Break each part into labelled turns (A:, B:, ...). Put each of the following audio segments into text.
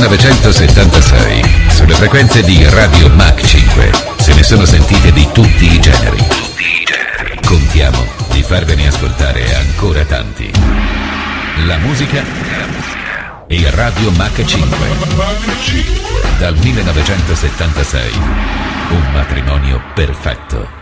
A: 1976, sulle frequenze di Radio Mach 5, se ne sono sentite di tutti i generi. Contiamo di farvene ascoltare ancora tanti. La musica e Radio Mach 5. Dal 1976, un matrimonio perfetto.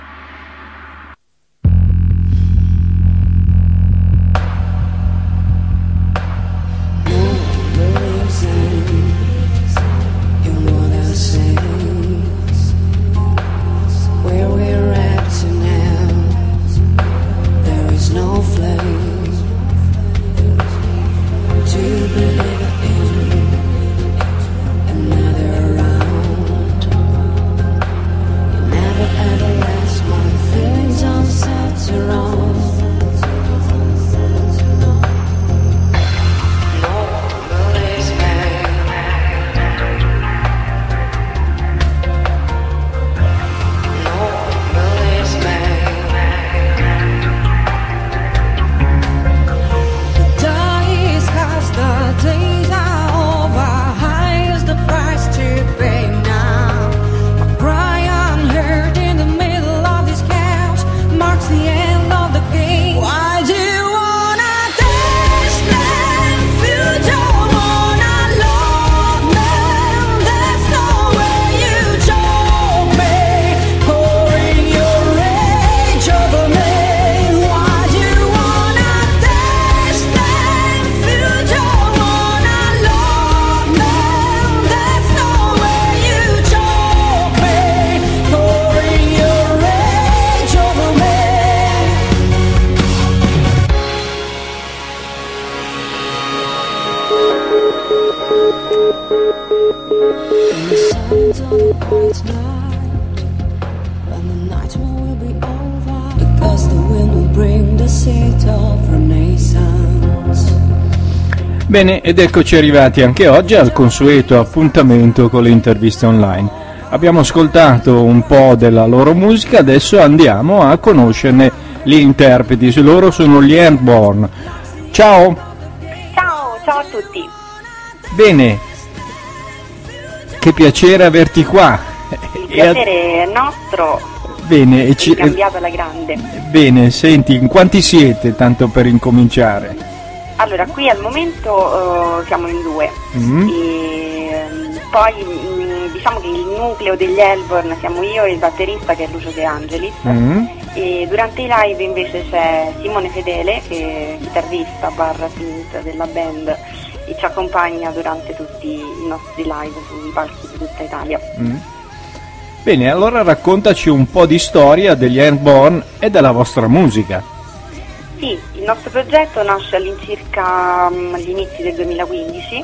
B: Bene, ed eccoci arrivati anche oggi al consueto appuntamento con le interviste online. Abbiamo ascoltato un po' della loro musica, adesso andiamo a conoscerne gli interpreti. Loro sono gli Airborne. Ciao!
C: Ciao a tutti!
B: Bene, che piacere averti qua.
C: Il piacere è nostro.
B: Bene,
C: ci cambiato alla grande.
B: Bene, senti, in quanti siete, tanto per incominciare?
C: Allora, qui al momento siamo in due, e poi diciamo che il nucleo degli Airborne siamo io e il batterista che è Lucio De Angelis, e durante i live invece c'è Simone Fedele, che è chitarrista barra synth della band e ci accompagna durante tutti i nostri live sui palchi di tutta Italia.
B: Bene, allora raccontaci un po' di storia degli Airborne e della vostra musica.
C: Sì, il nostro progetto nasce all'incirca agli inizi del 2015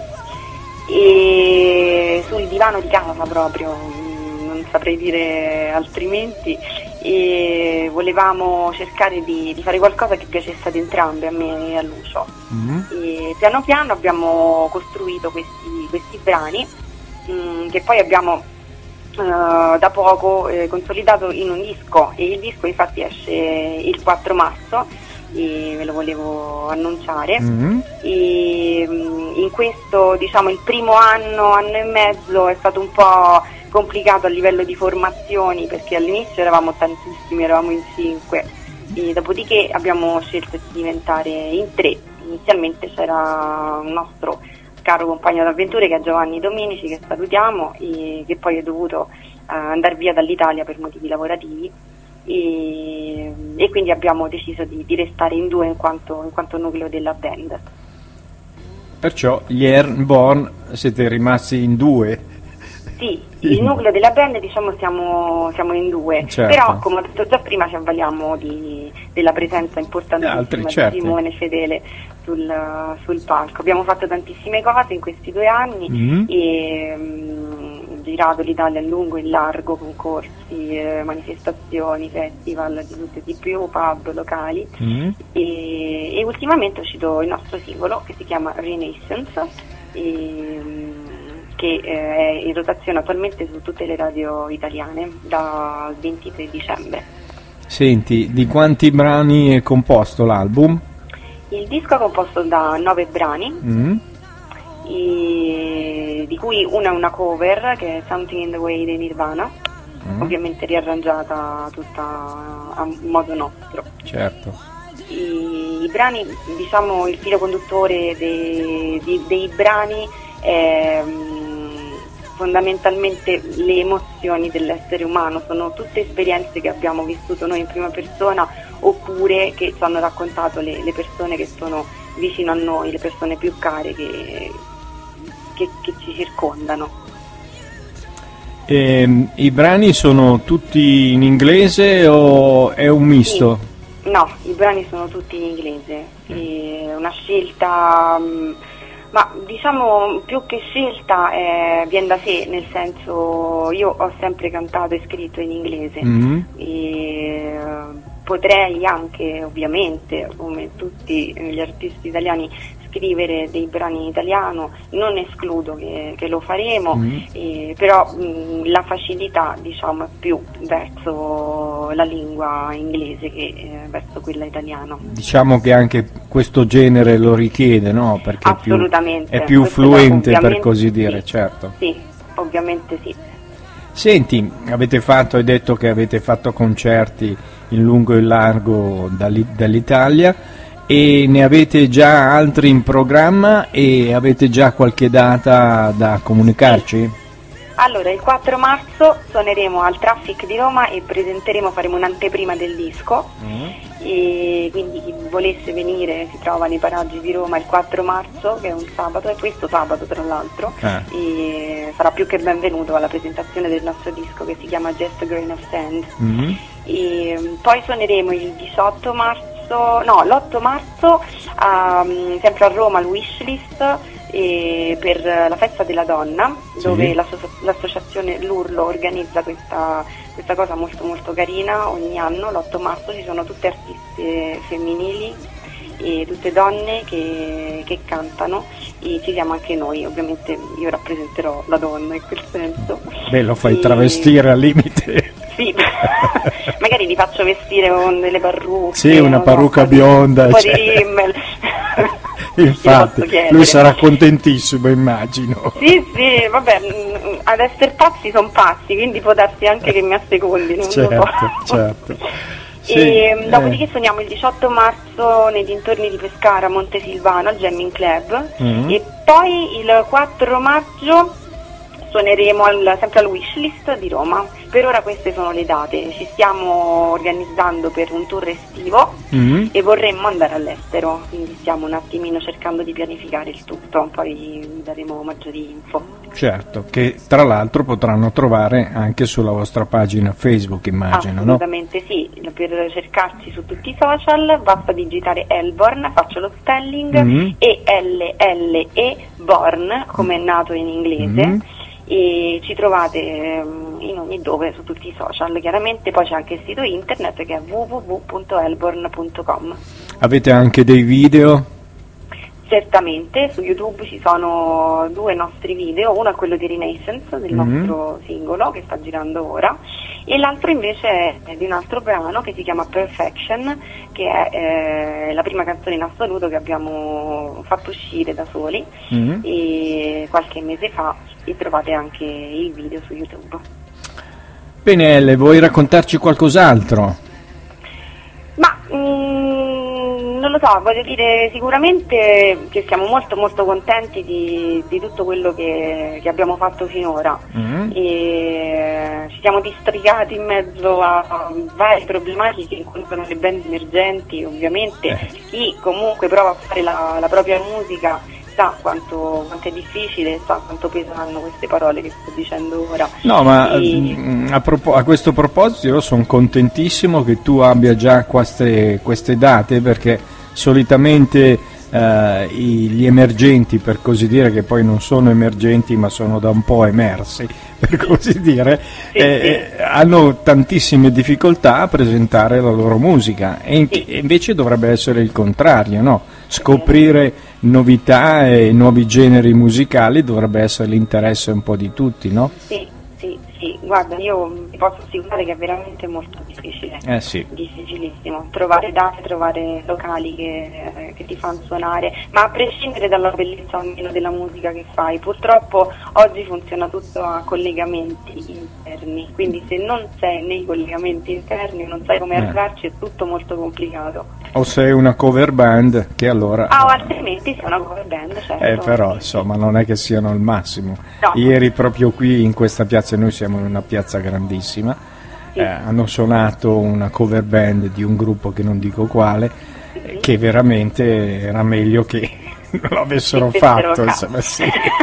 C: e sul divano di casa proprio, non saprei dire altrimenti, e volevamo cercare di fare qualcosa che piacesse ad entrambi, a me e a Lucio. E piano piano abbiamo costruito questi brani che poi abbiamo da poco consolidato in un disco, e il disco infatti esce il 4 marzo. E ve lo volevo annunciare, e in questo, diciamo, il primo anno e mezzo è stato un po' complicato a livello di formazioni, perché all'inizio eravamo tantissimi, eravamo in 5, e dopodiché abbiamo scelto di diventare in 3. Inizialmente c'era un nostro caro compagno d'avventure che è Giovanni Dominici, che salutiamo, e che poi è dovuto andare via dall'Italia per motivi lavorativi. E quindi abbiamo deciso di restare in 2 in quanto nucleo della band.
B: Perciò gli Airborne siete rimasti in 2?
C: Sì, il nucleo della band, diciamo, siamo in 2, certo. Però come ho detto già prima ci avvaliamo della presenza importantissima di Simone Fedele sul palco. Abbiamo fatto tantissime cose in questi 2 anni e girato l'Italia in lungo e in largo, concorsi, manifestazioni, festival di tutto e di più, pub, locali, e ultimamente è uscito il nostro singolo che si chiama Renaissance, che è in rotazione attualmente su tutte le radio italiane dal 23 dicembre.
B: Senti, di quanti brani è composto l'album?
C: Il disco è composto da 9 brani, e di cui una è una cover, che è Something in the Way dei Nirvana, ovviamente riarrangiata tutta a modo nostro.
B: Certo.
C: I brani, diciamo, il filo conduttore dei brani è fondamentalmente le emozioni dell'essere umano, sono tutte esperienze che abbiamo vissuto noi in prima persona oppure che ci hanno raccontato le persone che sono vicino a noi, le persone più care che ci circondano.
B: I brani sono tutti in inglese o è un misto?
C: Sì. No, i brani sono tutti in inglese, è una scelta, ma diciamo più che scelta viene da sé, nel senso io ho sempre cantato e scritto in inglese e potrei anche, ovviamente, come tutti gli artisti italiani, scrivere dei brani in italiano, non escludo che lo faremo, però la facilità, diciamo, è più verso la lingua inglese che verso quella italiana.
B: Diciamo che anche questo genere lo richiede, no? Perché
C: assolutamente,
B: è più fluente, per così dire, sì, certo.
C: Sì, ovviamente sì.
B: Senti, hai detto che avete fatto concerti in lungo e in largo dall'Italia, e ne avete già altri in programma e avete già qualche data da comunicarci?
C: Allora, il 4 marzo suoneremo al Traffic di Roma e faremo un'anteprima del disco, e quindi chi volesse venire si trova nei paraggi di Roma il 4 marzo, che è un sabato, e questo sabato tra l'altro, e sarà più che benvenuto alla presentazione del nostro disco che si chiama Just a Grain of Sand. E poi suoneremo l'8 marzo sempre a Roma al Wishlist, per la festa della donna, dove l'associazione L'Urlo organizza questa cosa molto molto carina. Ogni anno l'8 marzo ci sono tutte artiste femminili e tutte donne che cantano, e ci siamo anche noi, ovviamente io rappresenterò la donna in quel senso.
B: Beh, lo fai travestire al limite.
C: Sì, magari li faccio vestire con delle parrucche.
B: Sì, una parrucca bionda.
C: Un po' di rimmel.
B: Infatti, lui sarà contentissimo, immagino.
C: Sì, vabbè, ad essere pazzi sono pazzi, quindi può darsi anche che mi assecondino.
B: Certo.
C: E dopodiché suoniamo il 18 marzo nei dintorni di Pescara, Montesilvano, al Jamming Club, e poi il 4 maggio suoneremo sempre al Wishlist di Roma. Per ora queste sono le date, ci stiamo organizzando per un tour estivo e vorremmo andare all'estero, quindi stiamo un attimino cercando di pianificare il tutto, poi vi daremo maggiori info.
B: Certo, che tra l'altro potranno trovare anche sulla vostra pagina Facebook, immagino,
C: assolutamente, no? Sì, per cercarci su tutti i social basta digitare Elborn, faccio lo spelling, E-L-L-E Born, come è nato in inglese, e ci trovate in ogni dove su tutti i social. Chiaramente poi c'è anche il sito internet che è www.elborn.com.
B: Avete anche dei video?
C: Certamente, su YouTube ci sono 2 nostri video, uno è quello di Renaissance, del nostro singolo che sta girando ora, e l'altro invece è di un altro brano che si chiama Perfection, che è la prima canzone in assoluto che abbiamo fatto uscire da soli e qualche mese fa, e trovate anche il video su YouTube.
B: Bene, Elle, vuoi raccontarci qualcos'altro?
C: Ma non lo so, voglio dire sicuramente che siamo molto molto contenti di tutto quello che abbiamo fatto finora, e ci siamo districati in mezzo a varie problematiche che incontrano le band emergenti, ovviamente. Chi comunque prova a fare la propria musica sa quanto è difficile, sa quanto pesano queste parole che sto dicendo ora.
B: No, ma a questo proposito io sono contentissimo che tu abbia già queste date, perché solitamente gli emergenti, per così dire, che poi non sono emergenti ma sono da un po' emersi, per così dire, hanno tantissime difficoltà a presentare la loro musica, e invece dovrebbe essere il contrario, no? Scoprire novità e nuovi generi musicali dovrebbe essere l'interesse un po' di tutti, no?
C: Sì, sì, guarda, io vi posso assicurare che è veramente molto difficile,
B: sì.
C: difficilissimo, trovare date, trovare locali che ti fanno suonare, ma a prescindere dalla bellezza o meno della musica che fai, purtroppo oggi funziona tutto a collegamenti interni, quindi se non sei nei collegamenti interni, non sai come arrivarci, è tutto molto complicato.
B: O sei una cover band, che allora...
C: o altrimenti sei una cover band, certo.
B: Però, insomma, non è che siano il massimo.
C: No.
B: Ieri proprio qui in questa piazza, noi siamo in una piazza grandissima,
C: Sì.
B: hanno suonato una cover band di un gruppo che non dico quale, che veramente era meglio che non l'avessero fatto, insomma, sì.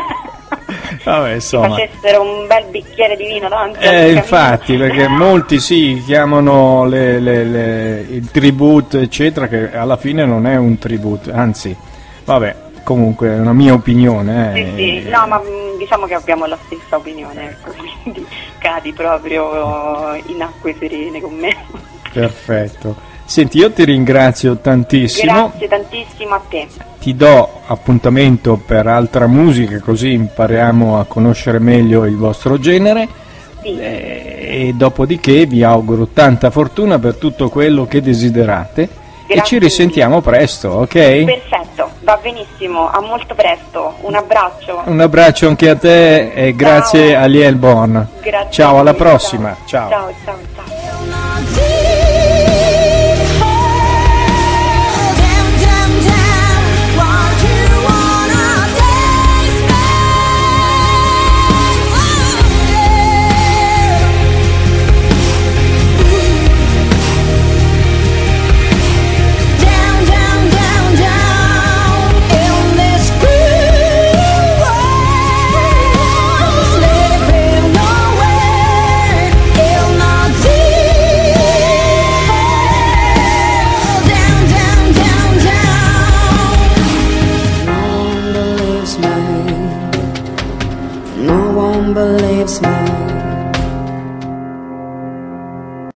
B: Vabbè, insomma.
C: Facessero un bel bicchiere di vino davanti.
B: Infatti, perché molti chiamano il tributo, eccetera, che alla fine non è un tributo, anzi, vabbè, comunque è una mia opinione.
C: Sì, no, ma diciamo che abbiamo la stessa opinione, ecco, quindi cadi proprio in acque serene con me.
B: Perfetto. Senti, io ti ringrazio tantissimo.
C: Grazie tantissimo a te.
B: Ti do appuntamento per altra musica, così impariamo a conoscere meglio il vostro genere.
C: Sì.
B: E dopodiché vi auguro tanta fortuna per tutto quello che desiderate.
C: Grazie.
B: E ci risentiamo presto, ok?
C: Perfetto, va benissimo, a molto presto. Un abbraccio.
B: Un abbraccio anche a te e grazie a Liel Born.
C: Grazie.
B: Ciao, alla prossima. Ciao.
C: Ciao, ciao, ciao.
D: Believes me.